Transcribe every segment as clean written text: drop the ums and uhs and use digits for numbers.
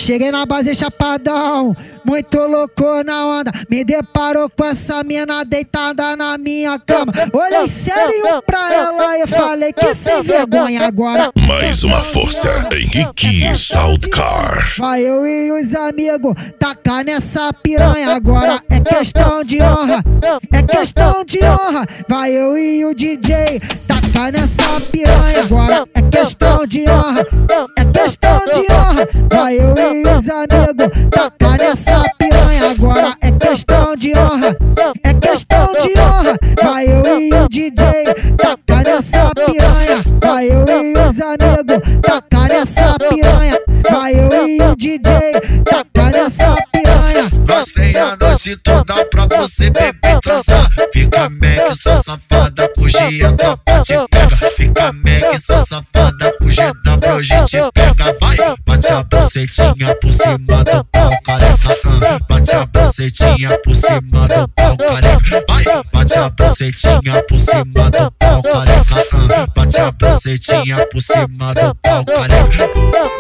Cheguei na base chapadão, muito louco na onda. Me deparou com essa mina deitada na minha cama. Olhei sério pra ela e falei que sem vergonha agora. Mais uma força, Henrique Soundcar. Vai eu e os amigos tacar nessa piranha agora. É questão de honra, é questão de honra. Vai eu e o DJ tacar nessa piranha agora. É questão de honra, é questão de honra. Vai eu e os amigos tacar nessa piranha agora. É questão de honra, é questão de honra. Vai eu e o DJ tacar nessa piranha. Vai eu e os amigos tacar nessa piranha. Vai eu e o DJ tacar nessa piranha. Nós tem a noite toda pra você beber, transar. Fica Mac, sua safada, hoje a tropa te pega. Fica Mac, sua safada, hoje a gente pega. Vai, bate a bucetinha por cima do pau, careca. Bate a bucetinha por cima do pau, careca. Vai, bate a bucetinha por cima do pau, careca. Bate a bucetinha por cima do pau, careca.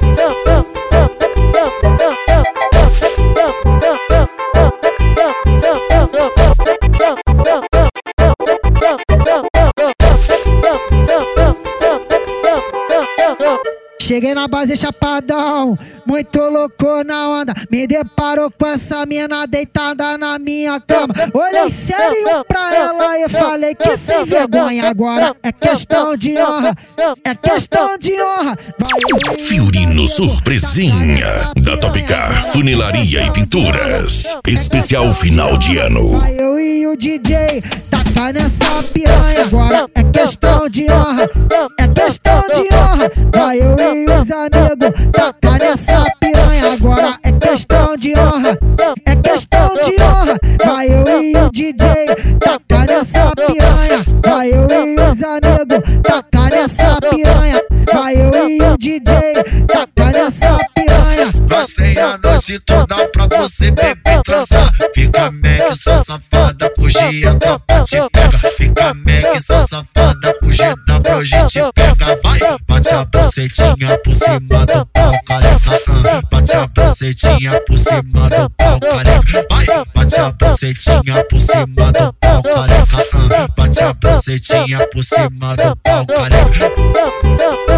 Cheguei na base chapadão, muito louco na onda. Me deparou com essa mina deitada na minha cama. Olhei sério pra ela e falei que sem vergonha agora. É questão de honra, é questão de honra. Fiorino Surpresinha, da Topcar Funilaria e Pinturas. Especial final de ano. Vai eu e o DJ tacar nessa piranha agora. É questão de honra, é questão de honra. Vai eu e os amigos tacar nessa piranha agora. É questão de honra, é questão de honra. Vai eu e o DJ tacar nessa piranha. Vai eu e os amigos tacar nessa piranha. Vai eu e o DJ tacar nessa piranha. Nós tem a noite toda pra você beber, transar. Fica Mac, sua safada, hoje a tropa te pega. Fica Mac, sua safada, hoje a gente pega. Vai, bate a bucetinha por cima do pau, careca. Bate a bucetinha por cima do pau, careca. Vai, bate a bucetinha por cima do pau, careca. Bate a bucetinha por cima do pau, careca.